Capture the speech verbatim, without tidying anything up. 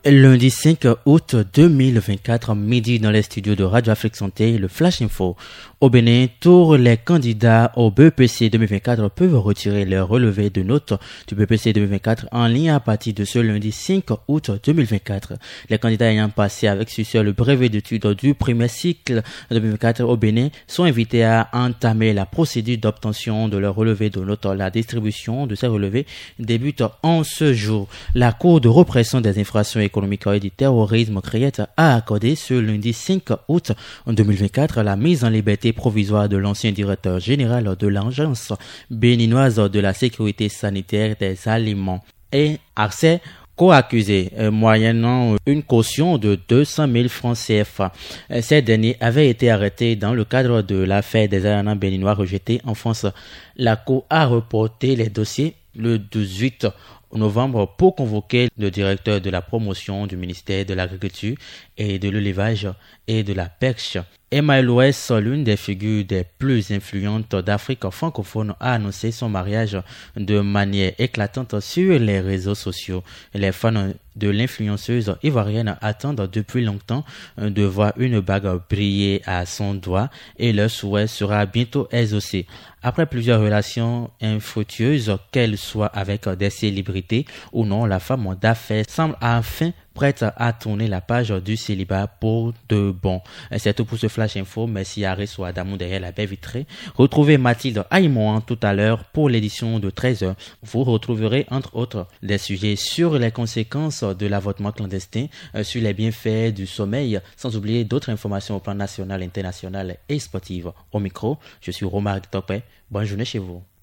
Lundi cinq août deux mille vingt-quatre, midi dans les studios de Radio Afrique Santé, le Flash Info. Au Bénin, tous les candidats au B E P C deux mille vingt-quatre peuvent retirer leur relevé de notes du B E P C deux mille vingt-quatre en ligne à partir de ce lundi cinq août deux mille vingt-quatre. Les candidats ayant passé avec succès le brevet d'études du premier cycle deux mille vingt-quatre au Bénin sont invités à entamer la procédure d'obtention de leur relevé de notes. La distribution de ces relevés débute en ce jour. La Cour de répression des infractions économique et du terrorisme Créette a accordé ce lundi cinq août deux mille vingt-quatre la mise en liberté provisoire de l'ancien directeur général de l'Agence béninoise de la sécurité sanitaire des aliments et accès co-accusés, moyennant une caution de deux cent mille francs C F A. Ces derniers avaient été arrêtés dans le cadre de l'affaire des aliments béninois rejetés en France. La Cour a reporté les dossiers le dix-huit novembre pour convoquer le directeur de la promotion du ministère de l'Agriculture et de l'Élevage et de la Pêche. Emma Louès, l'une des figures des plus influentes d'Afrique francophone, a annoncé son mariage de manière éclatante sur les réseaux sociaux. Les fans de l'influenceuse ivoirienne attendent depuis longtemps de voir une bague briller à son doigt et leur souhait sera bientôt exaucé. Après plusieurs relations infructueuses, qu'elles soient avec des célébrités ou non, la femme d'affaires semble enfin prête à tourner la page du célibat pour de bon. C'est tout pour ce Flash Info. Merci à Ressou Adamou derrière la baie vitrée. Retrouvez Mathilde Aïmouan tout à l'heure pour l'édition de treize heures. Vous retrouverez entre autres des sujets sur les conséquences de l'avortement clandestin, sur les bienfaits du sommeil, sans oublier d'autres informations au plan national, international et sportif. Au micro, je suis Romaric Topé. Bonne journée chez vous.